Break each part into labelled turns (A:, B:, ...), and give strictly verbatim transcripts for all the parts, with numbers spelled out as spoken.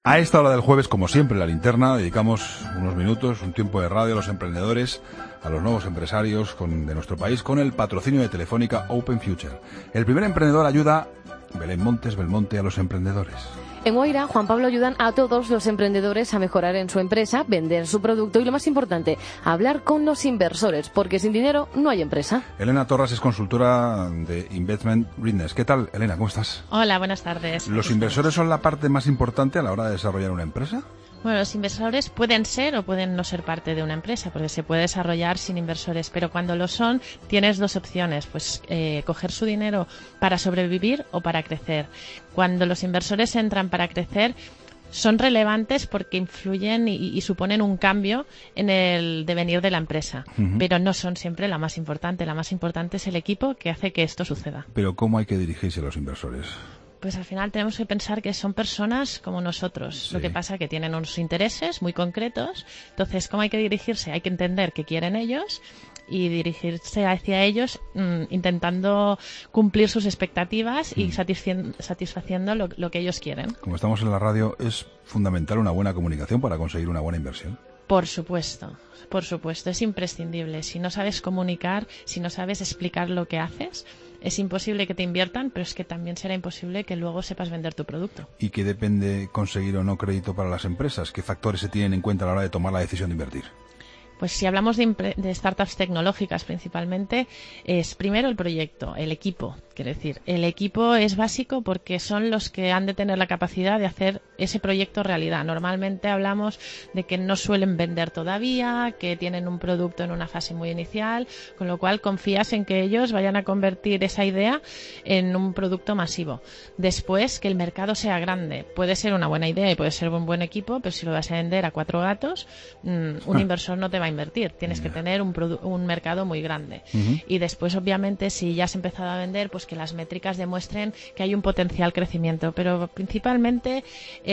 A: A esta hora del jueves, como siempre, en La Linterna, dedicamos unos minutos, un tiempo de radio a los emprendedores, a los nuevos empresarios con, de nuestro país, con el patrocinio de Telefónica Open Future. El primer emprendedor ayuda, Belén Montes Belmonte, a los emprendedores.
B: En Guaira, Juan Pablo ayudan a todos los emprendedores a mejorar en su empresa, vender su producto y, lo más importante, hablar con los inversores, porque sin dinero no hay empresa.
A: Elena Torras es consultora de Investment Readiness. ¿Qué tal, Elena? ¿Cómo estás?
C: Hola, buenas tardes.
A: ¿Los inversores son la parte más importante a la hora de desarrollar una empresa?
C: Bueno, los inversores pueden ser o pueden no ser parte de una empresa, porque se puede desarrollar sin inversores, pero cuando lo son, tienes dos opciones, pues eh, coger su dinero para sobrevivir o para crecer. Cuando los inversores entran para crecer, son relevantes porque influyen y, y suponen un cambio en el devenir de la empresa, uh-huh. pero no son siempre la más importante. La más importante es el equipo que hace que esto suceda.
A: Pero ¿cómo hay que dirigirse a los inversores?
C: Pues al final tenemos que pensar que son personas como nosotros. Sí. Lo que pasa es que tienen unos intereses muy concretos. Entonces, ¿cómo hay que dirigirse? Hay que entender qué quieren ellos y dirigirse hacia ellos mmm, intentando cumplir sus expectativas y satisfi- satisfaciendo lo, lo que ellos quieren.
A: Como estamos en la radio, es fundamental una buena comunicación para conseguir una buena inversión.
C: Por supuesto, por supuesto, es imprescindible. Si no sabes comunicar, si no sabes explicar lo que haces, es imposible que te inviertan, pero es que también será imposible que luego sepas vender tu producto.
A: ¿Y qué depende conseguir o no crédito para las empresas? ¿Qué factores se tienen en cuenta a la hora de tomar la decisión de invertir?
C: Pues si hablamos de, impre- de startups tecnológicas principalmente, es primero el proyecto, el equipo. Quiero decir, el equipo es básico porque son los que han de tener la capacidad de hacer ese proyecto realidad. Normalmente hablamos de que no suelen vender todavía, que tienen un producto en una fase muy inicial, con lo cual confías en que ellos vayan a convertir esa idea en un producto masivo. Después, que el mercado sea grande. Puede ser una buena idea y puede ser un buen equipo, pero si lo vas a vender a cuatro gatos, mmm, un inversor no te va a invertir. Tienes que tener un, produ- un mercado muy grande. Uh-huh. Y después, obviamente, si ya has empezado a vender, pues que las métricas demuestren que hay un potencial crecimiento. Pero principalmente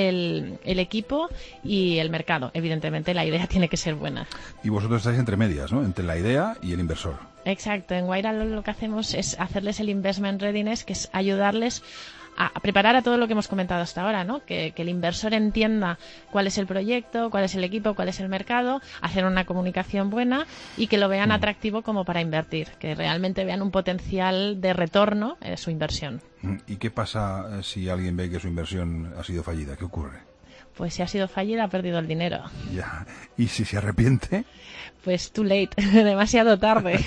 C: el, el equipo y el mercado. Evidentemente, la idea tiene que ser buena.
A: Y vosotros estáis entre medias, ¿no? Entre la idea y el inversor.
C: Exacto. En Guaira lo, lo que hacemos es hacerles el investment readiness, que es ayudarles a preparar a todo lo que hemos comentado hasta ahora, ¿no? Que, que el inversor entienda cuál es el proyecto, cuál es el equipo, cuál es el mercado, hacer una comunicación buena y que lo vean atractivo como para invertir, que realmente vean un potencial de retorno en su inversión.
A: ¿Y qué pasa si alguien ve que su inversión ha sido fallida? ¿Qué ocurre?
C: Pues si ha sido fallida, ha perdido el dinero.
A: Ya. ¿Y si se arrepiente?
C: Pues too late, demasiado tarde.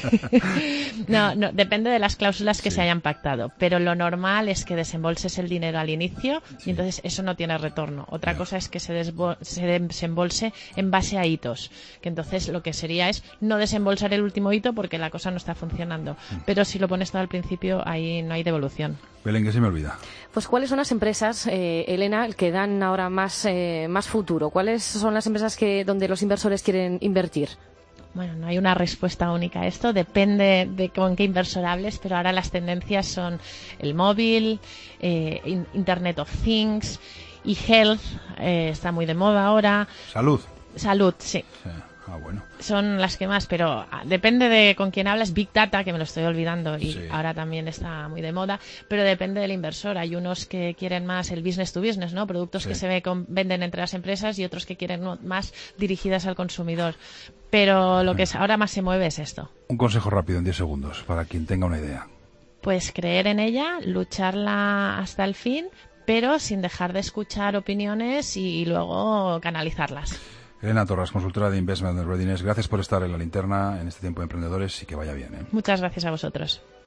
C: no, no, depende de las cláusulas que sí. se hayan pactado, pero lo normal es que desembolses el dinero al inicio sí. y entonces eso no tiene retorno. Otra ya. cosa es que se, desbo- se desembolse en base a hitos, que entonces lo que sería es no desembolsar el último hito porque la cosa no está funcionando. Mm. Pero si lo pones todo al principio, ahí no hay devolución.
A: Belén, que se me olvida.
B: Pues ¿cuáles son las empresas, eh, Elena, que dan ahora más, eh, más futuro? ¿Cuáles son las empresas que donde los inversores quieren invertir?
C: Bueno, no hay una respuesta única a esto, depende de con qué inversor hables, pero ahora las tendencias son el móvil, eh, Internet of Things, e-health, eh, está muy de moda ahora.
A: Salud.
C: Salud, sí.
A: sí. Ah, bueno.
C: Son las que más, pero depende de con quién hablas. Big Data, que me lo estoy olvidando y
A: sí.
C: ahora también está muy de moda, pero depende del inversor. Hay unos que quieren más el business to business, ¿no? Productos sí. que se ve con, venden entre las empresas y otros que quieren ¿no? más dirigidas al consumidor. Pero lo que es, ahora más se mueve es esto.
A: Un consejo rápido en diez segundos para quien tenga una idea.
C: Pues creer en ella, lucharla hasta el fin, pero sin dejar de escuchar opiniones y, y luego canalizarlas.
A: Elena Torras, consultora de Investment Readiness, gracias por estar en La Linterna en este tiempo de emprendedores y que vaya bien, ¿eh?
C: Muchas gracias a vosotros.